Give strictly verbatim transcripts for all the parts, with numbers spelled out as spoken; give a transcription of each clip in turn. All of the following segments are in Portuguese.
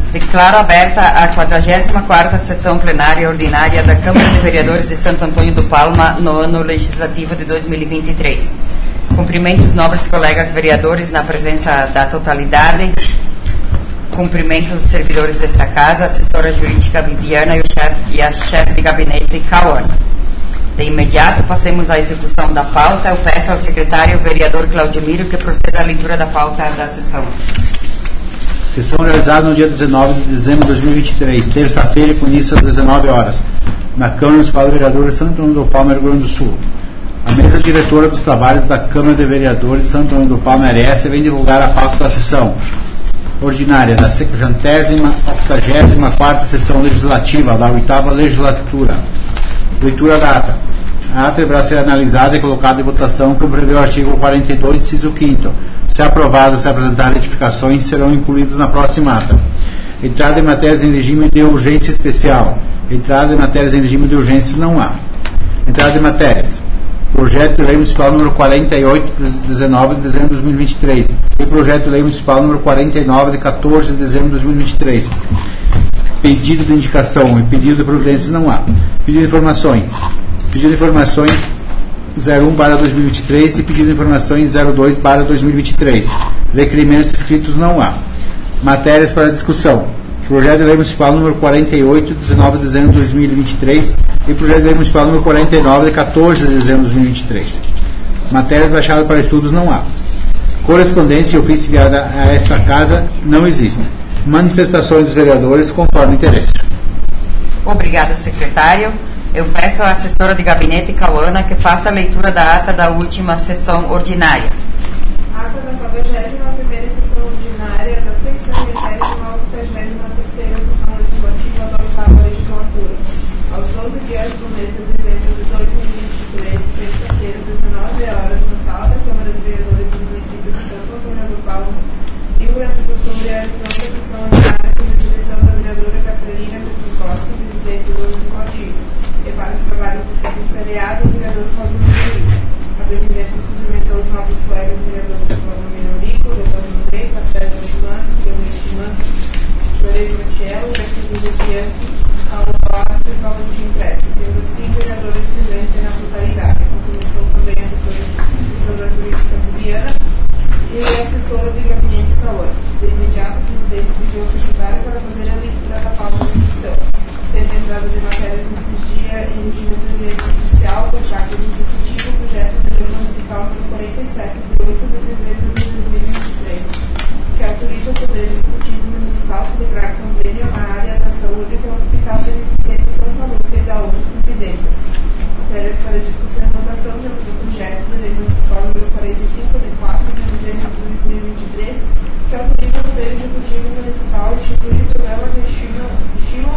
Declaro aberta a quadragésima quarta sessão plenária ordinária da Câmara de Vereadores de Santo Antônio do Palma no ano legislativo de dois mil e vinte e três. Cumprimento os nobres colegas vereadores na presença da totalidade. Cumprimento os servidores desta casa, a assessora jurídica Viviana e, o chef, e a chefe de gabinete Cauana. De imediato, passemos à execução da pauta. Eu peço ao secretário, o vereador Claudemiro, que proceda à leitura da pauta da sessão. Sessão realizada no dia dezenove de dezembro de dois mil e vinte e três, terça-feira, com início às dezenove horas, na Câmara Municipal de Vereadores de Santo Antônio do Palma, Rio Grande do Sul. A mesa diretora dos trabalhos da Câmara de Vereadores de Santo Antônio do Palma, R S, vem divulgar a pauta da sessão ordinária da sessentésima, octagésima quarta sessão legislativa da oitava legislatura. Leitura da ata. A ata deverá ser analisada e colocada em votação, como prevê o artigo quarenta e dois, inciso quinto. Se aprovado, se apresentar retificações, serão incluídas na próxima ata. Entrada em matérias em regime de urgência especial. Entrada em matérias em regime de urgência não há. Entrada em matérias. Projeto de Lei Municipal número quarenta e oito, de dezenove de dezembro de dois mil e vinte e três. E Projeto de Lei Municipal número quarenta e nove, de quatorze de dezembro de dois mil e vinte e três. Pedido de indicação e pedido de providência não há. Pedido de informações. Pedido de informações zero um barra dois mil e vinte e três e pedido de informações zero dois barra dois mil e vinte e três. Requerimentos escritos não há. Matérias para discussão. Projeto de Lei Municipal número quarenta e oito, de dezenove de dezembro de dois mil e vinte e três e Projeto de Lei Municipal número quarenta e nove, de quatorze de dezembro de dois mil e vinte e três. Matérias baixadas para estudos não há. Correspondência e ofício enviada a esta casa não existe. Manifestações dos vereadores conforme interesse. Obrigada, secretário. Eu peço à assessora de gabinete Cauana que faça a leitura da ata da última sessão ordinária. Ata da quadragésima primeira sessão ordinária da sexagésima octagésima terceira sessão legislativa da oitava legislatura. Aos doze dias do mês de dezembro de dois mil e vinte e três, terça-feira, dezenove horas, na sala da Câmara de Vereadores do município de Santo Antônio do Palma, Rio Grande do Sul, realizando a sessão ordinária sob a direção da vereadora Catarina Petro Costa, presidente do Legislativo. E para os trabalhos do secretariado, o vereador Fábio Minorico. A presidente cumprimentou os novos colegas vereadores Fábio Minorico, doutor Andrei, Castelo Chilanço, Guilherme Chilanço, Flores Matiello, Jacqueline Bianchi, Paulo Palácio e Valentim Pressa, sendo assim vereadores presentes na totalidade. Cumprimentou também a assessora jurídica Viviana e a assessora de gabinete Cauã. De imediato, o presidente pediu ao secretário para fazer a leitura da pauta da sessão. Teve entrada de matérias nesses dias em regime de urgência especial por parte do Executivo, projeto de lei municipal número quarenta e sete, de oito de dezembro de dois mil e vinte e três, que autoriza o Poder Executivo Municipal celebrar convênio na área da saúde com o Hospital Beneficente Santa Lúcia e da outras providências. Matérias para discussão e votação temos o projeto de lei municipal número quarenta e cinco, de quatro de dezembro de dois mil e vinte e três, que autoriza o Poder Executivo Municipal a instituir o programa de estímulo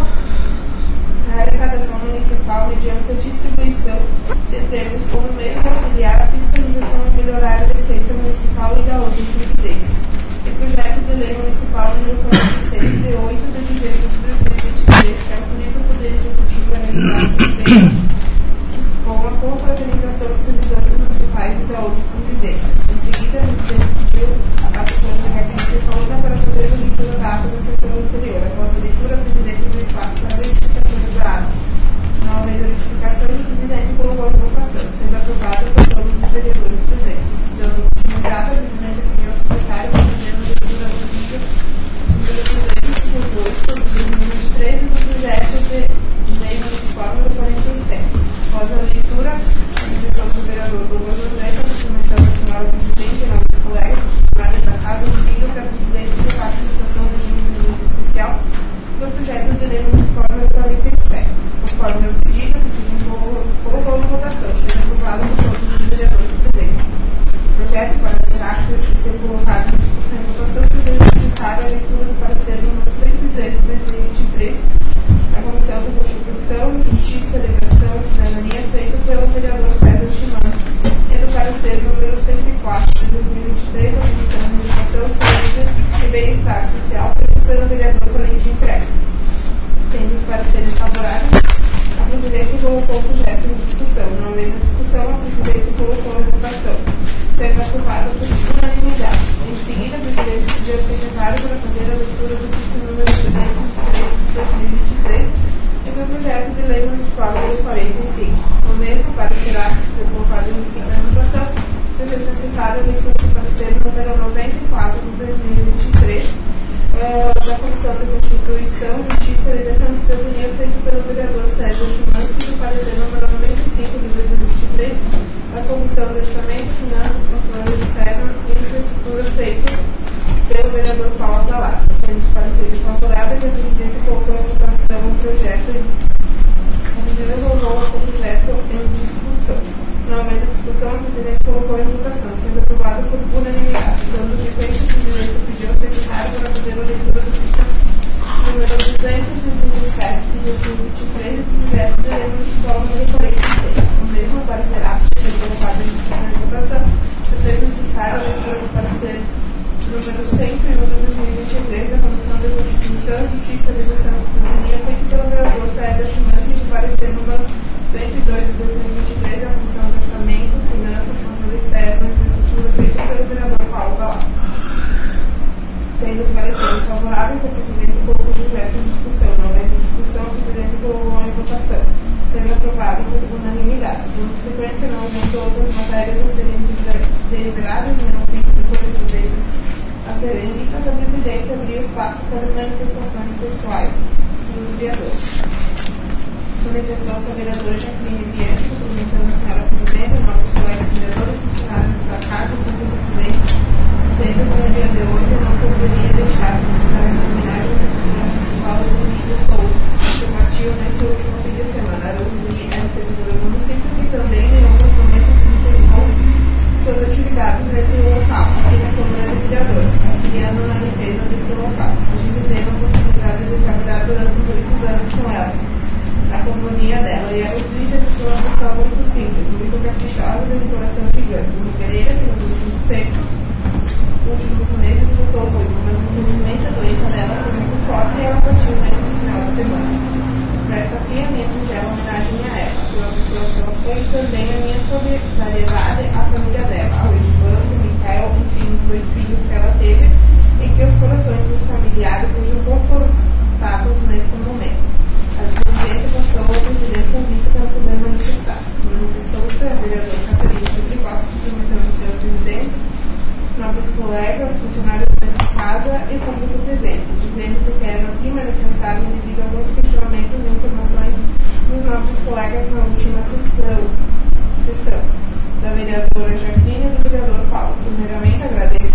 a arrecadação municipal mediante a distribuição de prêmios como meio de auxiliar a fiscalização e melhorar a receita municipal e da outras providências. E projeto de lei municipal número quarenta e seis, de oito de dezembro de dois mil e vinte e três, que autoriza o Poder Executivo a realizar presidências com a confraternização dos servidores municipais e da outras providências. Em seguida, a presidência pediu a assessora da gabinete Cauã para fazer a leitura da ata da sessão anterior. Após a leitura, a presidente do espaço para verificações da ata. Não havendo verificação, o presidente colocou a votação, sendo aprovada por todos os vereadores presentes. Dando continuidade, a presidente pediu ao secretário para fazer a leitura do vídeo número duzentos e dois, de dois mil e vinte e três, e do projeto de lei municipal número quarenta e sete. Após a leitura, a direção do vereador Douglas André, documentando a senhora presidente e novos colegas, titulares da casa, pedindo que a presidente faça a votação do regime de urgência especial do projeto de lei municipal número quarenta e sete. Conforme o pedido, a presidente colocou em votação, sendo aprovado por todos os vereadores presentes. O projeto, para ser apto de ser colocado em discussão e votação, foi necessária a leitura do parecer número cento e três de dois mil e vinte e três da Comissão de Constituição, Justiça, Legislação e Cidadania, feito pelo vereador César Chimanski, e do parecer número cento e quatro de dois mil e vinte e três da Comissão de Educação, Saúde e Bem-Estar Social, feito pelo vereador Valentim Pressa. Tendo os pareceres favoráveis, a presidente colocou o projeto em discussão. Não havendo discussão, a presidente colocou em votação, sendo aprovado por unanimidade. Em seguida, a presidente pediu ao secretário para fazer a leitura do vídeo número duzentos noventa e cinco. O mesmo parecerá ser colocado em votação, se for necessário a leitura do parecer número noventa e quatro de dois mil e vinte e três, uh, da Comissão de Constituição, Justiça e Eleição de Cidadania, feito pelo vereador Sérgio Schumanski, do parecer número noventa e cinco de dois mil e vinte e três, da Comissão de Orçamento, Finanças, Controle Externo e Infraestrutura, feito pelo vereador Paulo Galassi. Tendo os pareceres favoráveis, a presidente colocou em votação o projeto e resolveu o projeto em discussão. No momento da discussão, o presidente colocou em votação, sendo aprovado por unanimidade. Dando sequência, o presidente pediu ao secretário para fazer a leitura do título número duzentos e dezessete de dois mil e vinte e três e projeto de lei municipal número quarenta e seis. O mesmo parecerá ser colocado em votação, se for necessário a leitura do parecer número cento e um de dois mil e vinte e três da Comissão de Constituição, Justiça e Eleição de Cidadania, feito pelo vereador Sérgio Schumanski, de parecer número cento e dois de dois mil e vinte e três da Comissão de Orçamento, Finanças, Controle Externo e Infraestrutura, feito pelo vereador Paulo Galassi. Tendo os pareceres favoráveis, a presidente colocou o projeto em discussão. No momento da discussão, o presidente colocou em votação, sendo aprovado por unanimidade. Por consequência, não havendo outras matérias a serem deliberadas em ofício de correspondências a serem lidas, a presidente abriu espaço para manifestações pessoais dos vereadores. Manifestou-se a vereadora Jacqueline Bianchi, cumprimentando a senhora presidente, novos colegas vereadores, funcionários da casa, público presente, sempre que no dia de hoje não poderia deixar de prestar em homenagem ao secretário municipal Roseli de Souza, que partiu nesse último fim de semana. A Roseli é um servidor do município que também, em alguns momentos, desempenhou suas atividades nesse local, aqui na Câmara de Vereadores, auxiliando na limpeza desse local. A gente teve a oportunidade de trabalhar durante muitos anos com elas, na companhia dela, e a Roseli sempre foi uma pessoa muito simples, muito caprichosa, de um coração gigante, uma guerreira que nos últimos tempos últimos meses lutou muito, mas infelizmente a doença dela foi muito forte e ela partiu nesse final de semana. Presto aqui a minha singela homenagem a ela, pela pessoa que ela foi, e também a minha solidariedade à família dela, ao Edvando, Micael, enfim, os dois filhos que ela teve, e que os corações dos familiares sejam confortados neste momento. A presidente passou a presidência ao vice para poder manifestar-se. Manifestou-se a vereadora Catarina de Costa, cumprimentando o senhor presidente, novos colegas, funcionários desta casa e público presente, dizendo que quero aqui manifestar-me devido a alguns questionamentos e informações dos novos colegas na última sessão, sessão da vereadora Jacqueline e do vereador Paulo. Primeiramente, agradeço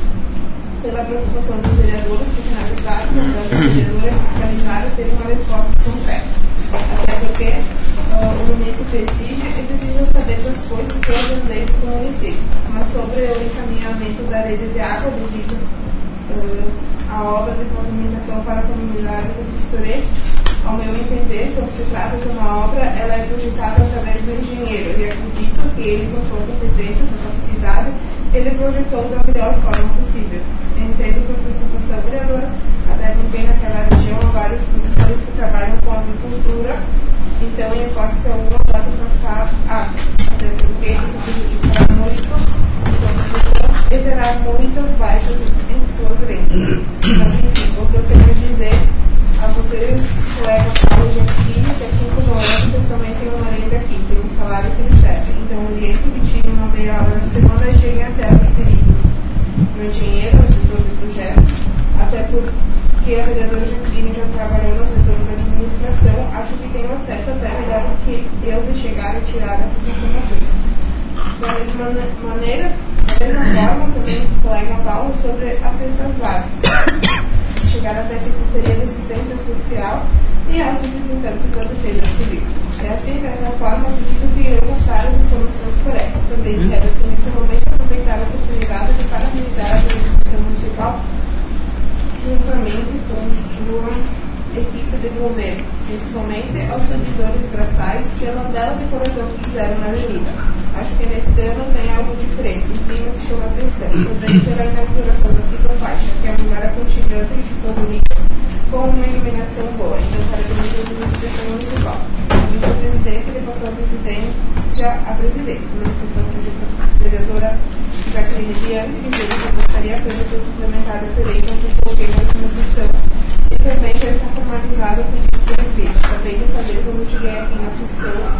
pela preocupação dos vereadores, porque na verdade, a vereadora fiscalizar e ter uma resposta concreta. Até porque uh, o município exige e precisa saber das coisas que eu andei com o município. Mas sobre o encaminhamento da rede de água devido uh, à obra de pavimentação para a comunidade do Cristorê, ao meu entender, quando se trata de uma obra, ela é projetada através do engenheiro, e acredito que ele, com sua competência, sua capacidade, ele projetou da melhor forma possível. Eu entendo sua preocupação, vereadora, até porque naquela região há vários produtores que trabalham com agricultura, então, em hipótese alguma, pode faltar água, até porque isso prejudicará muito a sua produção e terá muitas baixas em suas rendas. Mas, enfim, o que eu quero dizer a vocês, colegas Paulo e Jacqueline, que assim como eu, vocês também têm uma renda aqui, tem um salário que recebem. Então, oriento que tirem uma meia hora na semana e cheguem até a referidos no engenheiro, no setor do projeto, até porque a vereadora Jacqueline já trabalhou no setor da administração, acho que tem acesso até melhor do que eu de chegar e tirar essas informações. Da mesma maneira, da mesma forma, também o colega Paulo sobre as cestas básicas. Chegar até a Secretaria de Assistência Social e aos representantes da Defesa Civil. É assim, dessa forma, acredito que eu passar as informações corretas. Também quero que, nesse momento, aproveitar a oportunidade de parabenizar a administração municipal juntamente com sua equipe de governo, principalmente aos servidores braçais pela bela decoração que fizeram na avenida. Acho que neste ano tem algo diferente, um clima que chama a atenção. Também pela inauguração da ciclofaixa, que é um lugar aconchegante e ficou bonito, com uma iluminação boa. Então, parabéns à administração municipal. O vice-presidente ele passou a presidência a presidente. A manifestação da vereadora Jacqueline Bianchi, dizendo que gostaria apenas de suplementar a referência que coloquei na última sessão. E também já está formalizado o pedido de inscritos. Também de fazer quando cheguei aqui na sessão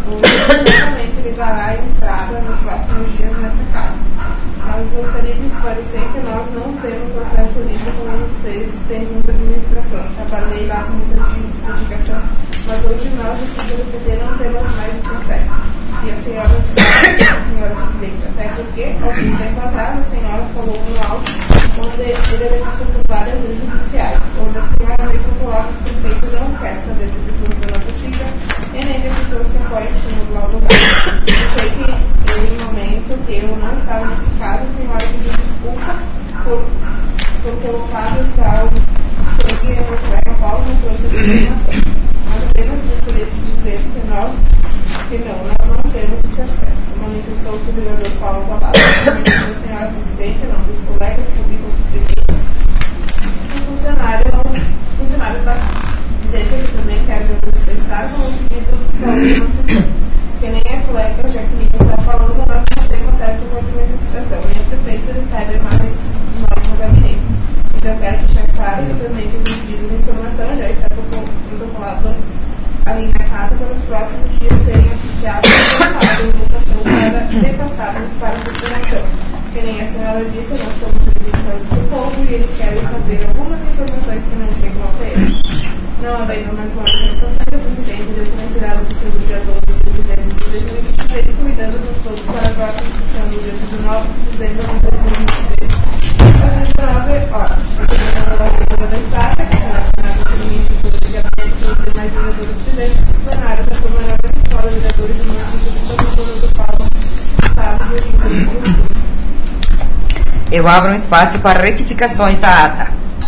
disponível como vocês têm muita administração. Trabalhei lá com muita dedicação, mas hoje nós, do C D P T, não temos mais esse acesso. E a senhora, a senhora presidente, até porque, algum tempo atrás, a senhora falou no áudio onde ele passou por várias redes sociais, onde a senhora mesmo coloca que o prefeito não quer saber de pessoas da nossa sigla e nem de pessoas que apoiam o senhor lá do lugar. Eu sei que, em um momento que eu não estava nesse caso, a senhora pediu desculpa por, por colocar esse áudio sobre a colega Paulo no processo de informação. Mas apenas gostaria de dizer que nós, que não, nós não temos esse acesso. Manifestou o subvereador Paulo Galato, a senhora presidente, em nome dos colegas públicos do presidente. O funcionário, o funcionário está dizendo que ele também quer manifestar com o pedido para uma sessão. Que nem a colega Jaqueline está falando, nós não temos acesso à administração. Nem o prefeito recebe mais nós no gabinete. Então, eu quero deixar claro que também que o pedido de informação já está protocolado ali na casa para os próximos dias serem oficiados e passados em votação para repassados para a população. Que nem a senhora disse, nós somos representantes do povo e eles querem saber algumas informações que não chegam até eles. Não havendo mais manifestações, o presidente deu considerado o seu dia doze de dezembro de dois mil e vinte e três, cuidando de todos para a próxima sessão do dia dezenove de dezembro de dois mil e vinte e três. Às dezenove horas, a Câmara da Câmara da Estado, que será assinada pelo ministro do Ligamento dos demais vereadores presentes do plenário da Câmara Municipal de Vereadores do município de Santo Antônio do Palma, Estado do Rio Grande do Sul. Eu abro um espaço para retificações da ata.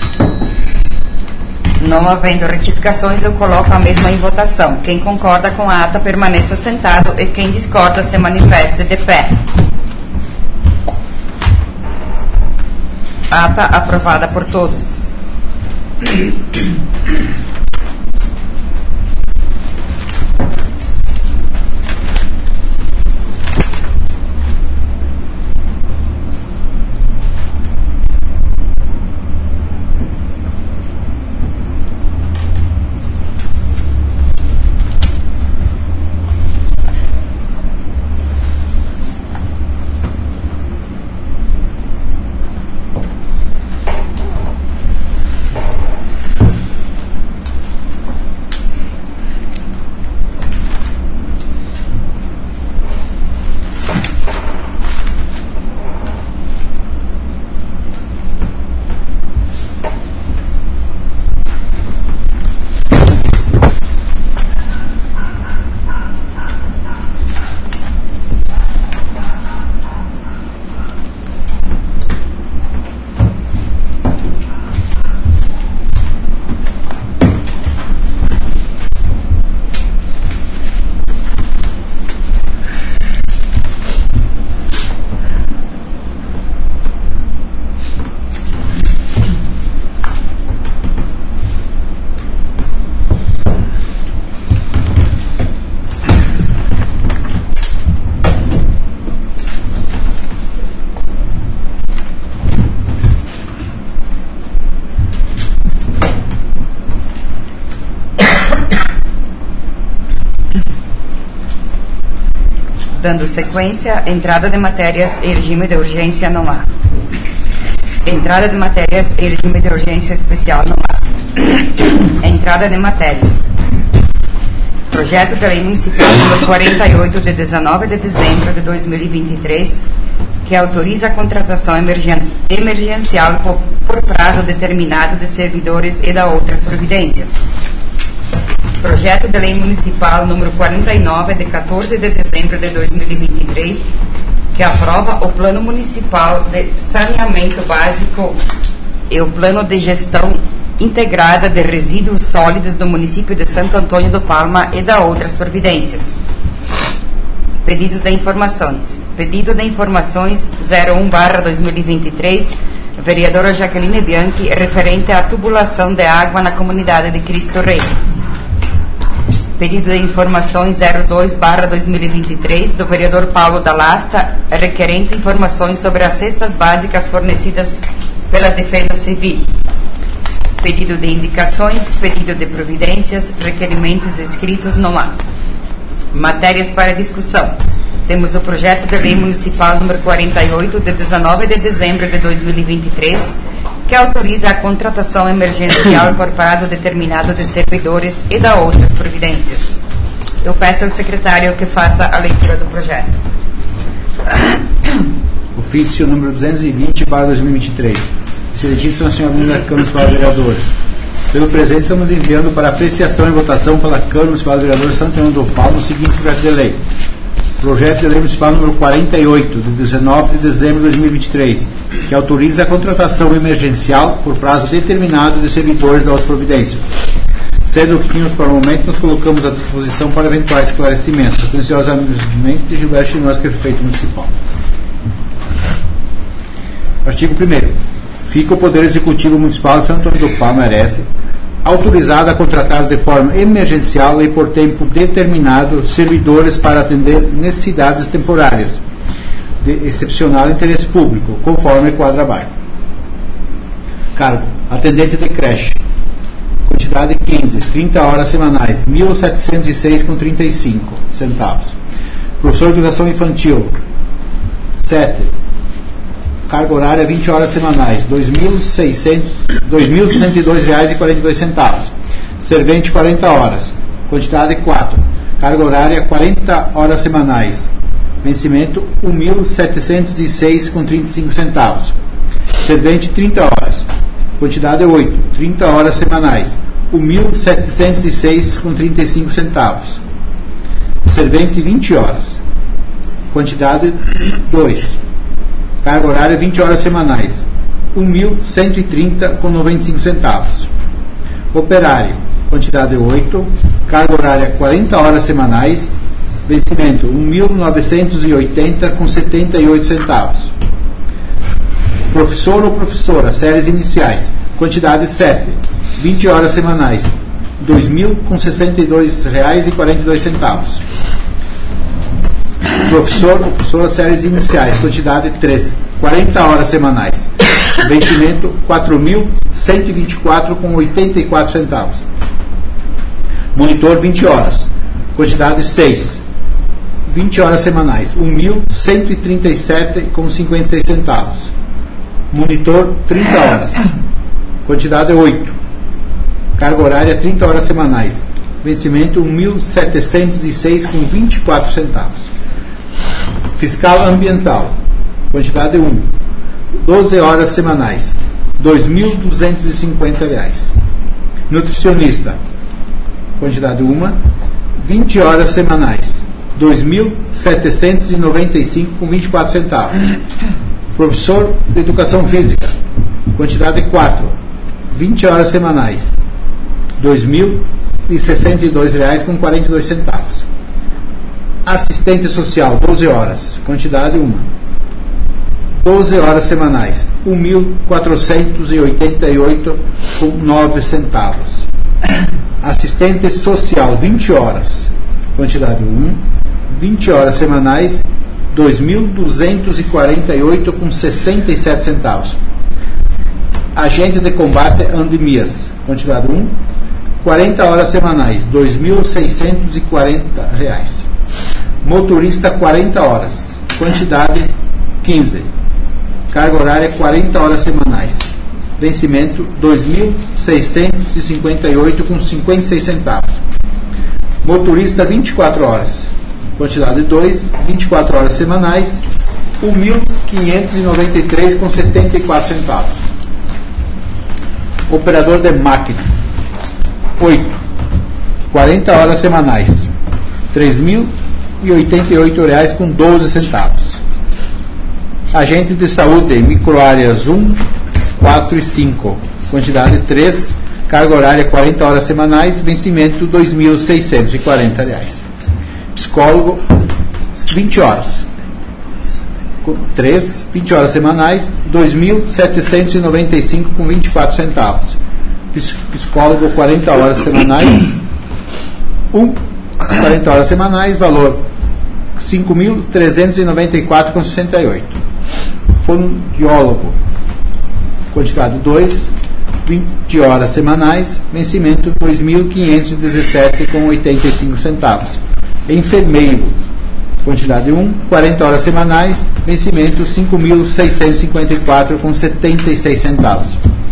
Não havendo retificações, eu coloco a mesma em votação. Quem concorda com a ata permaneça sentado e quem discorda se manifeste de pé. Ata aprovada por todos. Dando sequência, entrada de matérias e regime de urgência não há. Entrada de matérias e regime de urgência especial não há. Entrada de matérias. Projeto de Lei Municipal número quarenta e oito, de dezenove de dezembro de dois mil e vinte e três, que autoriza a contratação emergen- emergencial por, por prazo determinado de servidores e da outras providências. Projeto de Lei Municipal número quarenta e nove, de quatorze de dezembro de dois mil e vinte e três, que aprova o Plano Municipal de Saneamento Básico e o Plano de Gestão Integrada de Resíduos Sólidos do município de Santo Antônio do Palma e da outras providências. Pedidos de informações. Pedido de informações zero um barra dois mil e vinte e três, vereadora Jaqueline Bianchi, referente à tubulação de água na comunidade de Cristo Rei. Pedido de informações zero dois barra dois mil e vinte e três, do vereador Paulo da Lasta, requerente informações sobre as cestas básicas fornecidas pela Defesa Civil. Pedido de indicações, pedido de providências, requerimentos escritos não há. Matérias para discussão. Temos o projeto de lei municipal número quarenta e oito, de dezenove de dezembro de dois mil e vinte e três, que autoriza a contratação emergencial por prazo determinado de servidores e da outras providências. Eu peço ao secretário que faça a leitura do projeto. Ofício número duzentos e vinte, barra dois mil e vinte e três. Excelentíssima senhora Câmara Municipal de Vereadores. Pelo presente, estamos enviando para apreciação e votação pela Câmara Municipal de Vereadores de Santo Antônio do Palma o seguinte projeto de lei. Projeto de lei municipal número quarenta e oito, de dezenove de dezembro de dois mil e vinte e três, que autoriza a contratação emergencial por prazo determinado de servidores das providências. Sendo o que tínhamos para o momento, nos colocamos à disposição para eventuais esclarecimentos. Atenciosamente, Gilberto Chinoz, que é prefeito municipal. Artigo primeiro. Fica o Poder Executivo Municipal de Santo Antônio do Palma, merece, autorizado a contratar de forma emergencial e por tempo determinado servidores para atender necessidades temporárias de excepcional interesse público, conforme quadro abaixo. Cargo: atendente de creche. Quantidade quinze, trinta horas semanais, mil setecentos e seis reais e trinta e cinco centavos. Professor de educação infantil, sete. Carga horária vinte horas semanais, dois mil seiscentos e sessenta e dois reais e quarenta e dois centavos. Servente, quarenta horas. Quantidade quatro. Carga horária quarenta horas semanais. Vencimento um mil setecentos e seis reais e trinta e cinco centavos. Servente, trinta horas. Quantidade oito. trinta horas semanais. um mil setecentos e seis reais e trinta e cinco centavos. Servente, vinte horas. Quantidade dois. Carga horária vinte horas semanais, um mil cento e trinta reais e noventa e cinco centavos. Operário, quantidade oito, carga horária quarenta horas semanais, vencimento um mil novecentos e oitenta reais e setenta e oito centavos. Professor ou professora, séries iniciais, quantidade sete, vinte horas semanais, dois mil sessenta e dois reais e quarenta e dois centavos. Professor ou professora, séries iniciais, quantidade três, quarenta horas semanais, vencimento quatro mil cento e vinte e quatro reais e oitenta e quatro centavos. Monitor, vinte horas, quantidade seis, vinte horas semanais, um mil cento e trinta e sete reais e cinquenta e seis centavos. Monitor, trinta horas, quantidade oito, carga horária trinta horas semanais, vencimento um mil setecentos e seis reais e vinte e quatro centavos. Fiscal ambiental, quantidade um, doze horas semanais, dois mil duzentos e cinquenta reais. Nutricionista, quantidade um, vinte horas semanais, dois mil setecentos e noventa e cinco reais e vinte e quatro centavos. Professor de educação física, quantidade quatro, vinte horas semanais, dois mil e sessenta e dois reais e quarenta e dois centavos. Assistente social, doze horas, quantidade um, doze horas semanais, um mil quatrocentos e oitenta e oito reais e nove centavos. Assistente social, vinte horas, quantidade um, vinte horas semanais, dois mil duzentos e quarenta e oito reais e sessenta e sete centavos. Agente de combate a endemias, quantidade um, quarenta horas semanais, dois mil seiscentos e quarenta reais. Motorista, quarenta horas, quantidade quinze, carga horária quarenta horas semanais, vencimento dois mil seiscentos e cinquenta e oito reais e cinquenta e seis centavos. Motorista, vinte e quatro horas, quantidade dois, vinte e quatro horas semanais, um mil quinhentos e noventa e três reais e setenta e quatro centavos. Operador de máquina, oito, quarenta horas semanais, três mil e oitenta e oito reais e doze centavos. Agente de saúde, microáreas um, quatro e cinco, quantidade três, carga horária quarenta horas semanais, vencimento dois mil seiscentos e quarenta reais. Psicólogo, vinte horas, três, vinte horas semanais, dois mil setecentos e noventa e cinco reais e vinte e quatro centavos. Psicólogo, quarenta horas semanais, um, quarenta horas semanais, valor cinco mil trezentos e noventa e quatro reais e sessenta e oito centavos. Fonoaudiólogo, quantidade dois, vinte horas semanais, vencimento dois mil quinhentos e dezessete reais e oitenta e cinco centavos. Enfermeiro, quantidade um, quarenta horas semanais, vencimento cinco mil seiscentos e cinquenta e quatro reais e setenta e seis centavos.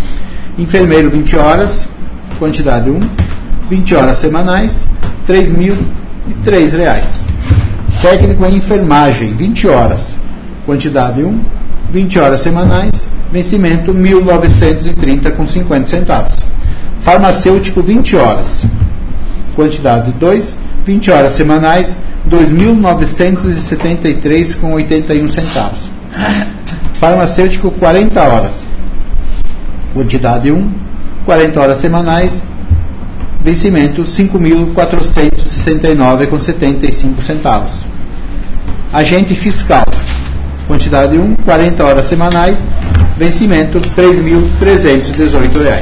Enfermeiro, vinte horas, quantidade um. vinte horas semanais, três mil e três reais. Técnico em enfermagem, vinte horas, quantidade um. vinte horas semanais, vencimento mil novecentos e trinta com cinquenta centavos. Farmacêutico, vinte horas, quantidade dois. vinte horas semanais, dois mil novecentos e setenta e três com oitenta e um centavos. Farmacêutico, quarenta horas, quantidade um. quarenta horas semanais, vencimento cinco mil quatrocentos e sessenta e nove com setenta e cinco centavos. Agente fiscal, quantidade um. quarenta horas semanais, vencimento três mil trezentos e dezoito reais.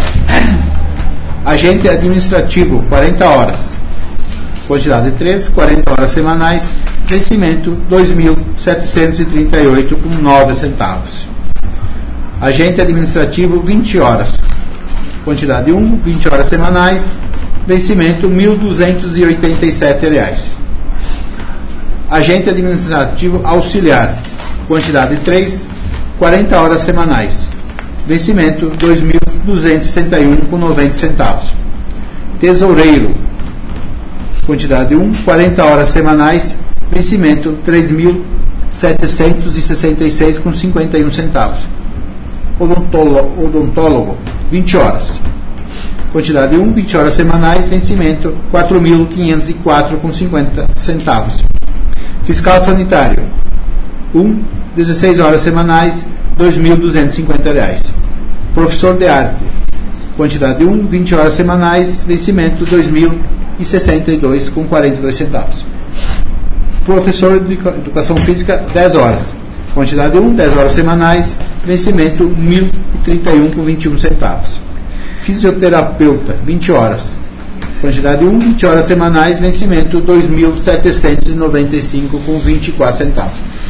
Agente administrativo, quarenta horas, quantidade três. quarenta horas semanais, vencimento dois mil setecentos e trinta e oito com nove centavos. Agente administrativo, vinte horas, quantidade um. vinte horas semanais, vencimento mil duzentos e oitenta e sete reais. Agente administrativo auxiliar, quantidade três. quarenta horas semanais, vencimento dois mil duzentos e sessenta e um com noventa centavos. Tesoureiro, quantidade um. quarenta horas semanais, vencimento três mil setecentos e sessenta e seis com cinquenta e um centavos. Odontólogo, odontólogo, vinte horas, quantidade um. vinte horas semanais, vencimento quatro mil quinhentos e quatro com cinquenta centavos. Fiscal sanitário, um. dezesseis horas semanais, dois mil duzentos e cinquenta reais. Professor de arte, quantidade um. vinte horas semanais, vencimento dois mil e sessenta e dois com quarenta e dois centavos. Professor de educação física, dez horas, quantidade um. dez horas semanais, vencimento mil e trinta e um com vinte e um centavos. Fisioterapeuta, vinte horas, quantidade um. vinte horas semanais, vencimento dois mil setecentos e noventa e cinco com vinte e quatro centavos.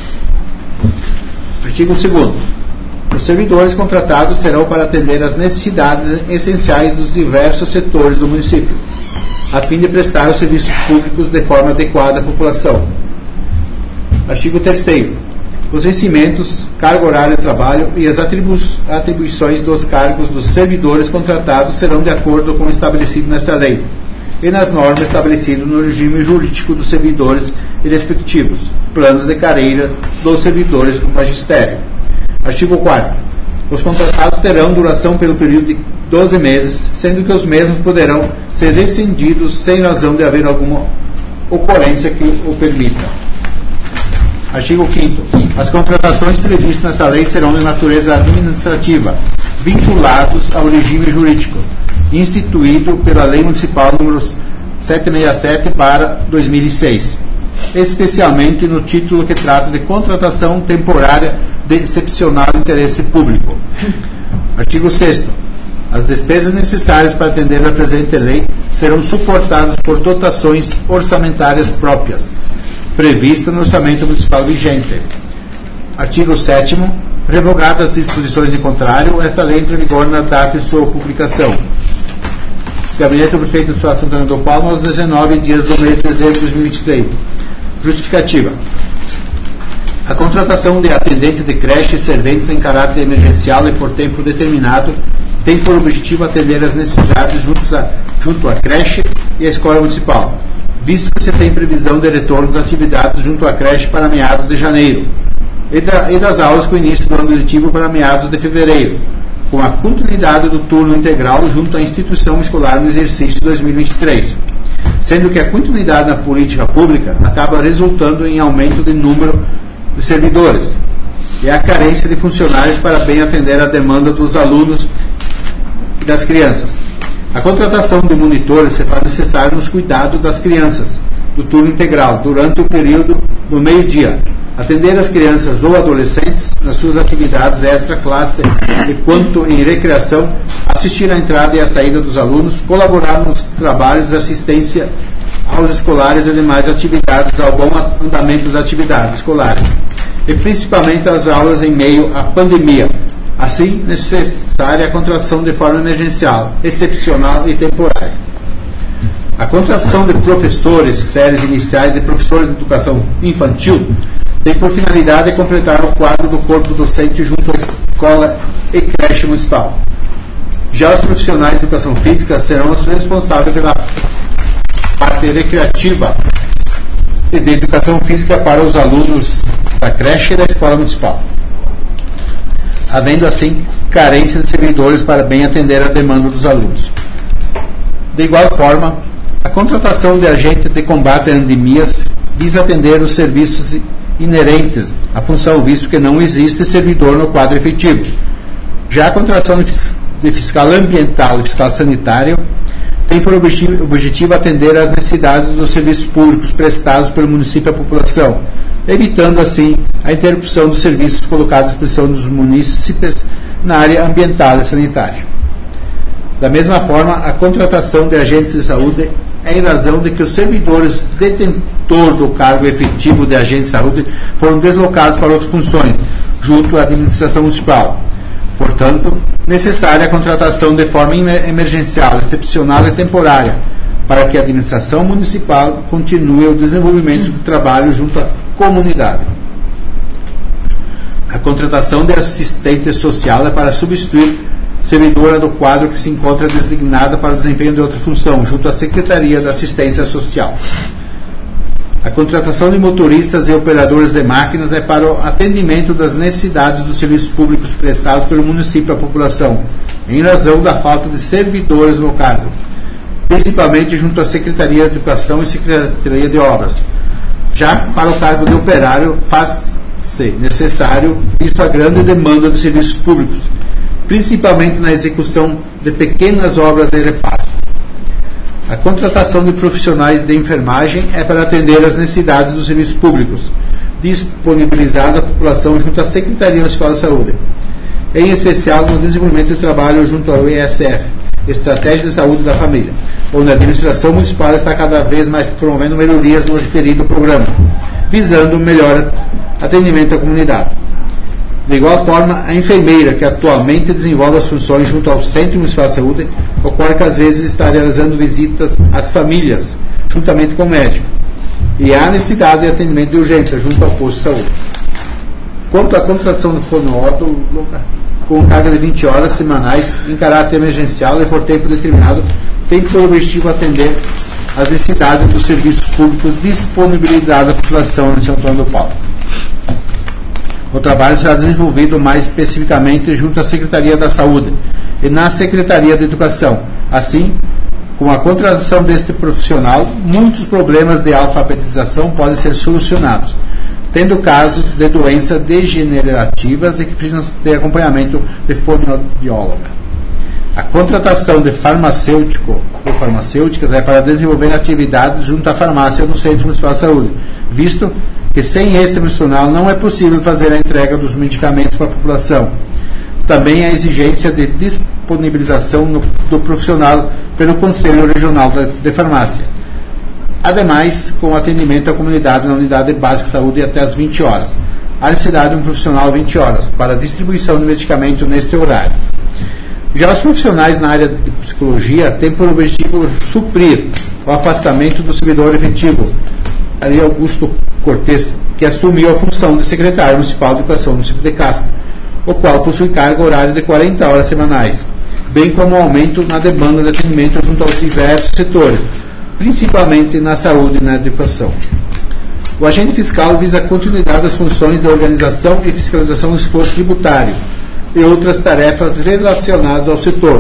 Artigo segundo. Os servidores contratados serão para atender às necessidades essenciais dos diversos setores do município, a fim de prestar os serviços públicos de forma adequada à população. Artigo terceiro. Os vencimentos, carga horária de trabalho e as atribu- atribuições dos cargos dos servidores contratados serão de acordo com o estabelecido nesta lei e nas normas estabelecidas no regime jurídico dos servidores e respectivos planos de carreira dos servidores do magistério. Artigo quarto. Os contratados terão duração pelo período de doze meses, sendo que os mesmos poderão ser rescindidos sem razão de haver alguma ocorrência que o permita. Artigo quinto. As contratações previstas nessa lei serão de natureza administrativa, vinculados ao regime jurídico, instituído pela Lei Municipal número setecentos e sessenta e sete barra dois mil e seis, especialmente no título que trata de contratação temporária de excepcional interesse público. Artigo sexto. As despesas necessárias para atender a presente lei serão suportadas por dotações orçamentárias próprias, prevista no orçamento municipal vigente. Artigo sétimo. Revogadas as disposições em contrário, esta lei entra em vigor na data de sua publicação. Gabinete do Prefeito do Estado de Santana do Palma, aos dezenove dias do mês de dezembro de dois mil e vinte e três. Justificativa. A contratação de atendente de creche e serventes em caráter emergencial e por tempo determinado tem por objetivo atender às necessidades juntos a, junto à creche e à escola municipal, visto que se tem previsão de retorno das atividades junto à creche para meados de janeiro e, da, e das aulas com início do ano letivo para meados de fevereiro, com a continuidade do turno integral junto à instituição escolar no exercício de dois mil e vinte e três, sendo que a continuidade na política pública acaba resultando em aumento de número de servidores e a carência de funcionários para bem atender a demanda dos alunos e das crianças. A contratação de monitores se faz necessária nos cuidados das crianças do turno integral durante o período do meio-dia, atender as crianças ou adolescentes nas suas atividades extra-classe e, quanto em recreação, assistir à entrada e à saída dos alunos, colaborar nos trabalhos de assistência aos escolares e demais atividades ao bom andamento das atividades escolares, e principalmente as aulas em meio à pandemia. Assim, necessária a contratação de forma emergencial, excepcional e temporária. A contratação de professores, séries iniciais e professores de educação infantil tem por finalidade completar o quadro do corpo docente junto à escola e creche municipal. Já os profissionais de educação física serão os responsáveis pela parte recreativa e de educação física para os alunos da creche e da escola municipal, havendo assim carência de servidores para bem atender a demanda dos alunos. De igual forma, a contratação de agente de combate a endemias visa atender os serviços inerentes à função, visto que não existe servidor no quadro efetivo. Já a contratação de fiscal ambiental e fiscal sanitário tem por objetivo, objetivo atender às necessidades dos serviços públicos prestados pelo município à população, evitando assim a interrupção dos serviços colocados à disposição dos munícipes na área ambiental e sanitária. Da mesma forma, a contratação de agentes de saúde é em razão de que os servidores detentor do cargo efetivo de agente de saúde foram deslocados para outras funções, junto à administração municipal. Portanto, necessária a contratação de forma emergencial, excepcional e temporária, para que a administração municipal continue o desenvolvimento do trabalho junto à comunidade. A contratação de assistente social é para substituir servidora do quadro que se encontra designada para o desempenho de outra função, junto à Secretaria da Assistência Social. A contratação de motoristas e operadores de máquinas é para o atendimento das necessidades dos serviços públicos prestados pelo município à população, em razão da falta de servidores no cargo, principalmente junto à Secretaria de Educação e Secretaria de Obras. Já para o cargo de operário, faz-se necessário, visto a grande demanda de serviços públicos, principalmente na execução de pequenas obras de reparo. A contratação de profissionais de enfermagem é para atender às necessidades dos serviços públicos, disponibilizados à população junto à Secretaria Municipal de Saúde, em especial no desenvolvimento de trabalho junto ao E S F, Estratégia de Saúde da Família, onde a administração municipal está cada vez mais promovendo melhorias no referido programa, visando melhor atendimento à comunidade. De igual forma, a enfermeira, que atualmente desenvolve as funções junto ao Centro Municipal de Saúde, ocorre que às vezes está realizando visitas às famílias, juntamente com o médico, e há necessidade de atendimento de urgência junto ao posto de saúde. Quanto à contratação do fonoaudiólogo, com carga de vinte horas semanais em caráter emergencial e por tempo determinado, tem por objetivo atender às necessidades dos serviços públicos disponibilizados à população de São Antônio do Palma. O trabalho será desenvolvido mais especificamente junto à Secretaria da Saúde e na Secretaria da Educação. Assim, com a contratação deste profissional, muitos problemas de alfabetização podem ser solucionados, tendo casos de doenças degenerativas e que precisam ter acompanhamento de fonoaudióloga. A contratação de farmacêutico ou farmacêuticas é para desenvolver atividades junto à farmácia no Centro Municipal de Saúde, visto que sem este profissional não é possível fazer a entrega dos medicamentos para a população. Também a exigência de disponibilização no, do profissional pelo Conselho Regional de Farmácia. Ademais, com atendimento à comunidade na Unidade Básica de Saúde até às vinte horas. Há necessidade de um profissional vinte horas para a distribuição de medicamento neste horário. Já os profissionais na área de psicologia têm por objetivo suprir o afastamento do servidor efetivo, Ari Augusto Cortes, que assumiu a função de secretário municipal de educação no município de Casca, o qual possui carga horária de quarenta horas semanais, bem como um aumento na demanda de atendimento junto aos diversos setores, principalmente na saúde e na educação. O agente fiscal visa a continuidade das funções de organização e fiscalização do setor tributário e outras tarefas relacionadas ao setor.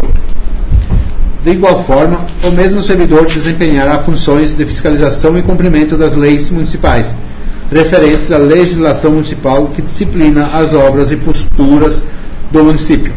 De igual forma, o mesmo servidor desempenhará funções de fiscalização e cumprimento das leis municipais, referentes à legislação municipal que disciplina as obras e posturas do município.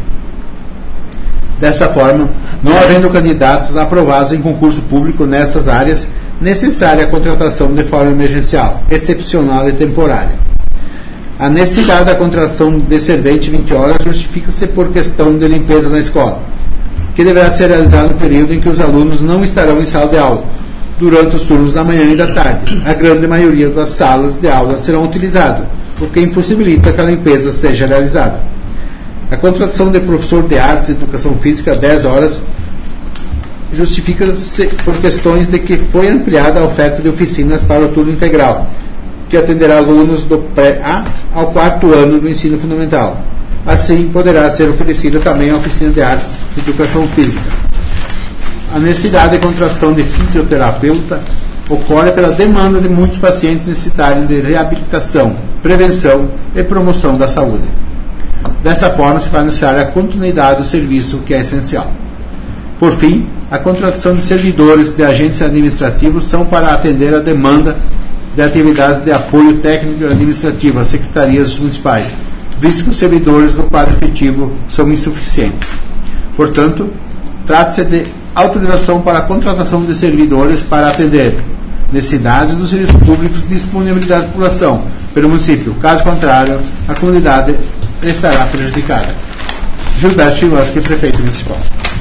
Desta forma, não havendo candidatos aprovados em concurso público nessas áreas, necessária a contratação de forma emergencial, excepcional e temporária. A necessidade da contratação de servente vinte horas justifica-se por questão de limpeza na escola, que deverá ser realizada no período em que os alunos não estarão em sala de aula, durante os turnos da manhã e da tarde. A grande maioria das salas de aula serão utilizadas, o que impossibilita que a limpeza seja realizada. A contratação de professor de artes e educação física dez horas justifica-se por questões de que foi ampliada a oferta de oficinas para o turno integral, que atenderá alunos do pré-A ao quarto ano do ensino fundamental, Assim, poderá ser oferecida também a oficina de artes e educação física. A necessidade de contratação de fisioterapeuta ocorre pela demanda de muitos pacientes necessitarem de reabilitação, prevenção e promoção da saúde. Desta forma, se faz necessária a continuidade do serviço, que é essencial. Por fim, a contratação de servidores de agentes administrativos são para atender a demanda de atividades de apoio técnico e administrativo às secretarias municipais, visto que os servidores do quadro efetivo são insuficientes. Portanto, trata-se de autorização para a contratação de servidores para atender necessidades dos serviços públicos de disponibilidade da população pelo município. Caso contrário, a comunidade estará prejudicada. Gilberto Chimansky, prefeito municipal.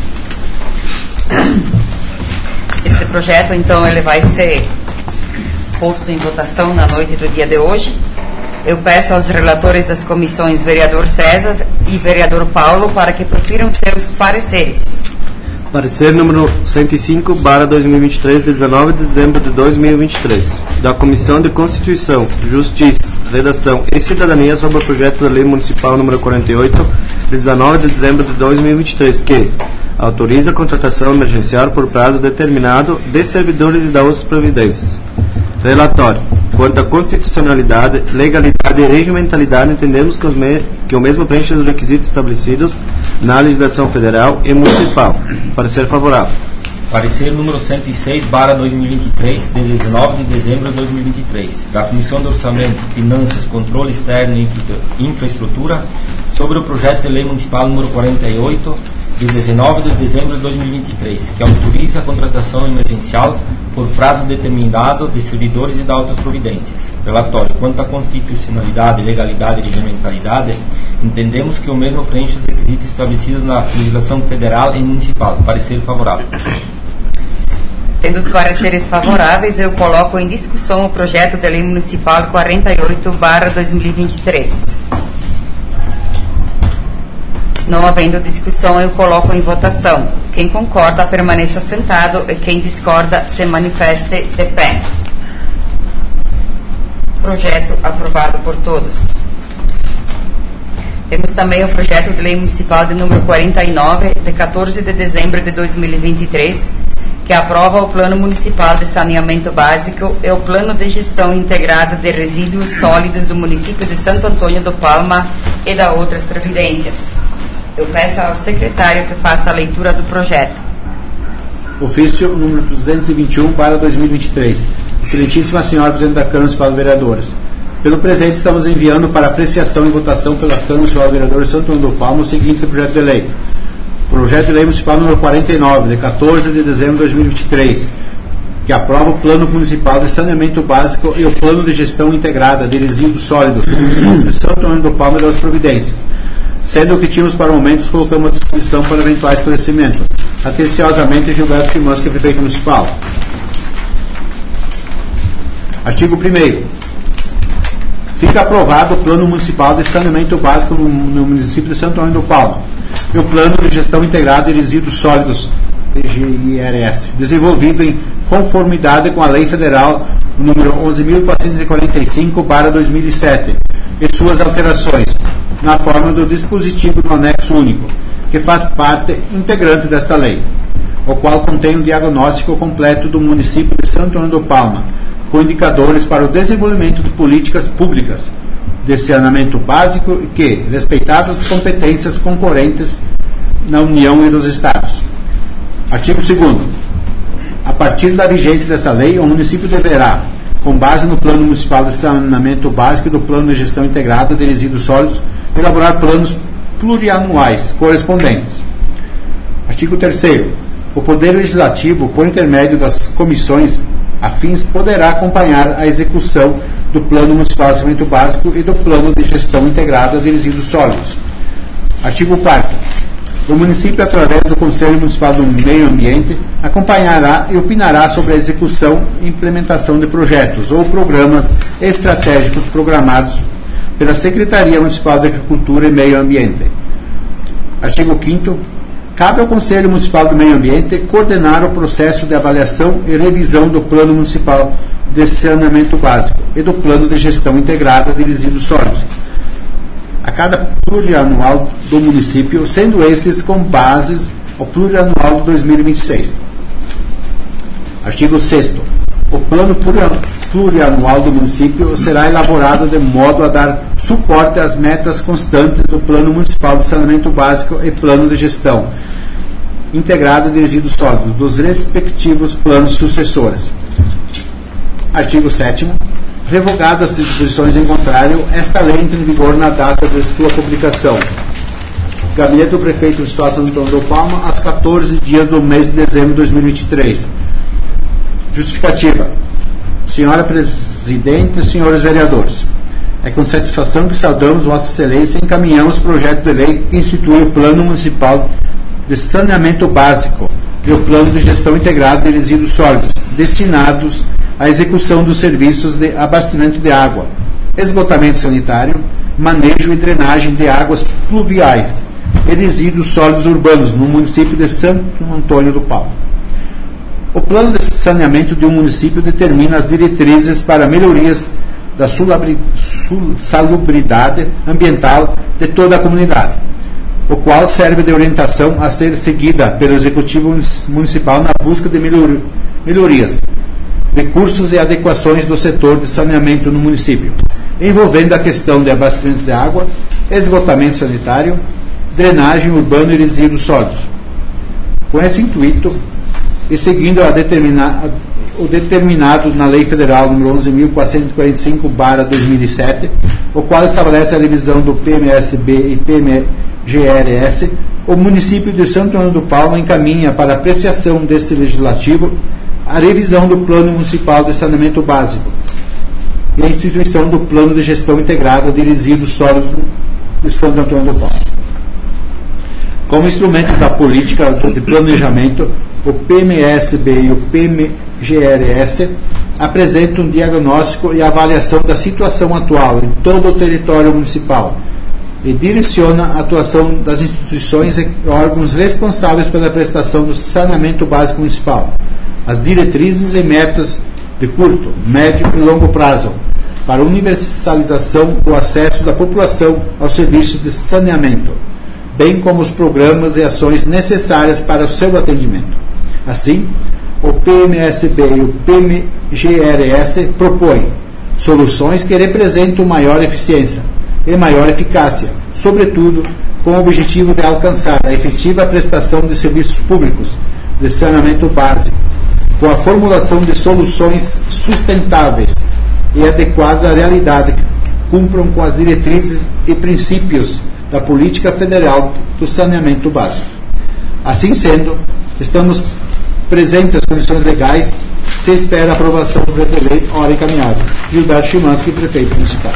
Este projeto, então, ele vai ser posto em votação na noite do dia de hoje. Eu peço aos relatores das comissões, vereador César e vereador Paulo, para que profiram seus pareceres. Parecer número cento e cinco, barra dois mil e vinte e três, de dezenove de dezembro de dois mil e vinte e três, da Comissão de Constituição, Justiça, Redação e Cidadania sobre o projeto da Lei Municipal número quarenta e oito, de dezenove de dezembro de dois mil e vinte e três, que autoriza a contratação emergencial por prazo determinado de servidores e da outras providências. Relatório. Quanto à constitucionalidade, legalidade e regimentalidade, entendemos que, os me que o mesmo preenche os requisitos estabelecidos na legislação federal e municipal. Parecer favorável. Parecer número cento e seis, barra dois mil e vinte e três, de dezenove de dezembro de dois mil e vinte e três, da Comissão de Orçamento, Finanças, Controle Externo e Infraestrutura, sobre o projeto de lei municipal número quarenta e oito, de dezenove de dezembro de dois mil e vinte e três, que autoriza a contratação emergencial por prazo determinado de servidores e de outras providências. Relatório. Quanto à constitucionalidade, legalidade e regimentalidade, entendemos que o mesmo preenche os requisitos estabelecidos na legislação federal e municipal. Parecer favorável. Tendo os pareceres favoráveis, eu coloco em discussão o projeto de lei municipal quarenta e oito, barra dois mil e vinte e três. Não havendo discussão, eu coloco em votação. Quem concorda, permaneça sentado, e quem discorda, se manifeste de pé. Projeto aprovado por todos. Temos também o projeto de lei municipal de número quarenta e nove, de quatorze de dezembro de dois mil e vinte e três, que aprova o Plano Municipal de Saneamento Básico e o Plano de Gestão Integrada de Resíduos Sólidos do município de Santo Antônio do Palma e da outras providências. Eu peço ao secretário que faça a leitura do projeto. Ofício número duzentos e vinte e um, barra dois mil e vinte e três. Excelentíssima Senhora Presidente da Câmara Municipal de Vereadores, pelo presente estamos enviando para apreciação e votação pela Câmara Municipal de Vereadores de Santo Antônio do Palma o seguinte projeto de lei. Projeto de lei municipal número quarenta e nove, de quatorze de dezembro de dois mil e vinte e três, que aprova o Plano Municipal de Saneamento Básico e o Plano de Gestão Integrada de Resíduos Sólidos do município de Santo Antônio do Palma e das providências. Sendo o que tínhamos para o momento, colocamos à disposição para eventual esclarecimento. Atenciosamente, Gilberto Chimansky, prefeito municipal. Artigo primeiro. Fica aprovado o Plano Municipal de Saneamento Básico no, no município de Santo Antônio do Palma e o Plano de Gestão Integrada de Resíduos Sólidos, P G I R S, desenvolvido em conformidade com a Lei Federal número onze mil quatrocentos e quarenta e cinco, barra dois mil e sete, e suas alterações, na forma do dispositivo do anexo único, que faz parte integrante desta lei, o qual contém um diagnóstico completo do município de Santo Antônio do Palma, com indicadores para o desenvolvimento de políticas públicas de saneamento básico que, respeitadas as competências concorrentes na União e dos Estados. Artigo segundo. A partir da vigência dessa lei, o município deverá, com base no Plano Municipal de Saneamento Básico e do Plano de Gestão Integrada de Resíduos Sólidos, elaborar planos plurianuais correspondentes. Artigo terceiro. O Poder Legislativo, por intermédio das comissões afins, poderá acompanhar a execução do Plano Municipal de Saneamento Básico e do Plano de Gestão Integrada de Resíduos Sólidos. Artigo quarto. O município, através do Conselho Municipal do Meio Ambiente, acompanhará e opinará sobre a execução e implementação de projetos ou programas estratégicos programados pela Secretaria Municipal de Agricultura e Meio Ambiente. Artigo quinto. Cabe ao Conselho Municipal do Meio Ambiente coordenar o processo de avaliação e revisão do Plano Municipal de Saneamento Básico e do Plano de Gestão Integrada de Resíduos Sólidos. a cada plurianual do município, sendo estes com bases ao plurianual de dois mil e vinte e seis. Artigo sexto. O plano plurianual do município será elaborado de modo a dar suporte às metas constantes do Plano Municipal de Saneamento Básico e Plano de Gestão Integrado de Resíduos Sólidos dos respectivos planos sucessores. Artigo sétimo. Revogadas as disposições em contrário, esta lei entra em vigor na data de sua publicação. Gabinete do Prefeito do Estado de Santo Antônio do Palma, às quatorze dias do mês de dezembro de dois mil e vinte e três. Justificativa. Senhora Presidente, senhores vereadores, é com satisfação que saudamos Vossa Excelência e encaminhamos o projeto de lei que institui o Plano Municipal de Saneamento Básico e o Plano de Gestão Integrada de Resíduos Sólidos, destinados à execução dos serviços de abastecimento de água, esgotamento sanitário, manejo e drenagem de águas pluviais e resíduos sólidos urbanos no município de Santo Antônio do Palma. O plano de saneamento de um município determina as diretrizes para melhorias da salubridade ambiental de toda a comunidade, o qual serve de orientação a ser seguida pelo Executivo Municipal na busca de melhorias, recursos e adequações do setor de saneamento no município, envolvendo a questão de abastecimento de água, esgotamento sanitário, drenagem urbana e resíduos sólidos. Com esse intuito, e seguindo a determina, o determinado na Lei Federal nº onze mil quatrocentos e quarenta e cinco barra dois mil e sete, o qual estabelece a revisão do P M S B e P M G R S, o município de Santo Antônio do Palma encaminha para apreciação deste legislativo a revisão do Plano Municipal de Saneamento Básico e a instituição do Plano de Gestão Integrada de Resíduos Sólidos de Santo Antônio do Palma. Como instrumento da política de planejamento, o P M S B e o P M G R S apresentam um diagnóstico e avaliação da situação atual em todo o território municipal e direciona a atuação das instituições e órgãos responsáveis pela prestação do saneamento básico municipal, as diretrizes e metas de curto, médio e longo prazo para universalização do acesso da população aos serviços de saneamento, bem como os programas e ações necessárias para o seu atendimento. Assim, o P M S B e o P M G R S propõem soluções que representam maior eficiência e maior eficácia, sobretudo com o objetivo de alcançar a efetiva prestação de serviços públicos de saneamento básico, com a formulação de soluções sustentáveis e adequadas à realidade que cumpram com as diretrizes e princípios da Política Federal do Saneamento Básico. Assim sendo, estamos presentes as condições legais, se espera a aprovação do projeto de lei, hora encaminhada. Gilberto Chimansky, prefeito municipal.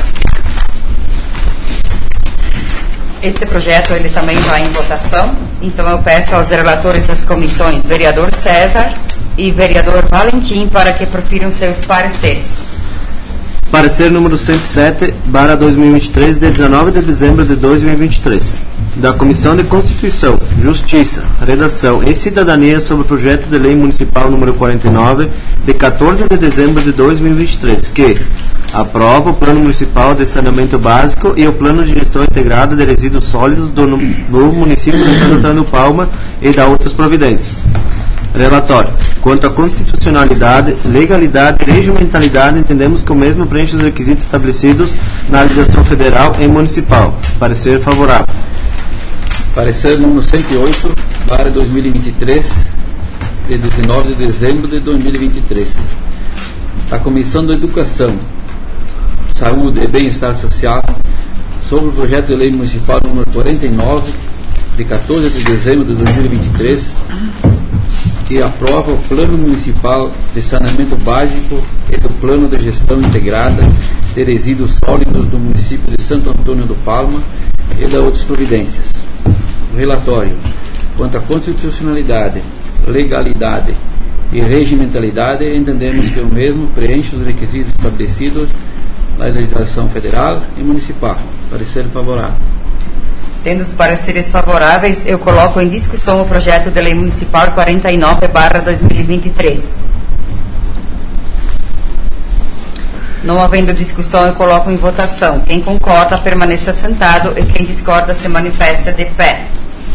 Este projeto ele também vai em votação, então eu peço aos relatores das comissões, vereador César e vereador Valentim, para que profiram seus pareceres. Parecer número cento e sete, barra dois mil e vinte e três, de dezenove de dezembro de dois mil e vinte e três. Da Comissão de Constituição, Justiça, Redação e Cidadania sobre o projeto de lei municipal número quarenta e nove, de quatorze de dezembro de dois mil e vinte e três, que aprova o Plano Municipal de Saneamento Básico e o Plano de Gestão Integrada de Resíduos Sólidos do, no município de Santo Antônio do Palma e da outras providências. Relatório. Quanto à constitucionalidade, legalidade e regimentalidade, entendemos que o mesmo preenche os requisitos estabelecidos na legislação federal e municipal. Parecer favorável. Parecer número cento e oito, barra dois mil e vinte e três, de dezenove de dezembro de dois mil e vinte e três. A Comissão de Educação, Saúde e Bem-Estar Social sobre o projeto de lei municipal número quarenta e nove, de quatorze de dezembro de dois mil e vinte e três, que aprova o Plano Municipal de Saneamento Básico e do Plano de Gestão Integrada de Resíduos Sólidos do município de Santo Antônio do Palma e da outras providências. Relatório. Quanto à constitucionalidade, legalidade e regimentalidade, entendemos que o mesmo preenche os requisitos estabelecidos na legislação federal e municipal. Parecer favorável. Tendo os pareceres favoráveis, eu coloco em discussão o projeto de lei municipal quarenta e nove barra dois mil e vinte e três. Não havendo discussão, eu coloco em votação. Quem concorda, permaneça sentado, e quem discorda, se manifesta de pé.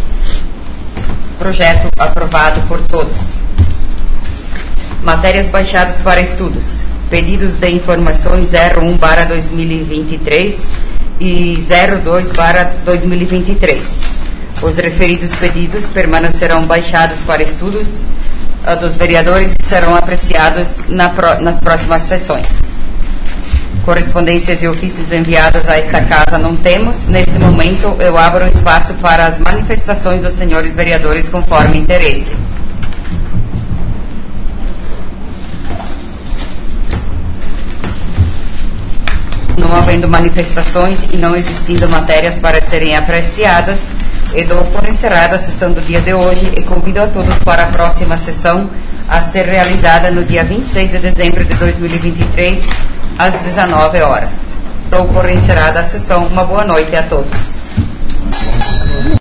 Projeto aprovado por todos. Matérias baixadas para estudos. Pedidos de informações zero um barra dois mil e vinte e três e zero dois barra dois mil e vinte e três. Os referidos pedidos permanecerão baixados para estudos uh, dos vereadores e serão apreciados na pro, nas próximas sessões. Correspondências e ofícios enviados a esta casa não temos. Neste momento, eu abro um espaço para as manifestações dos senhores vereadores conforme interesse. Não havendo manifestações e não existindo matérias para serem apreciadas, eu dou por encerrada a sessão do dia de hoje e convido a todos para a próxima sessão a ser realizada no dia vinte e seis de dezembro de dois mil e vinte e três, às dezenove horas. Dou por encerrada a sessão. Uma boa noite a todos.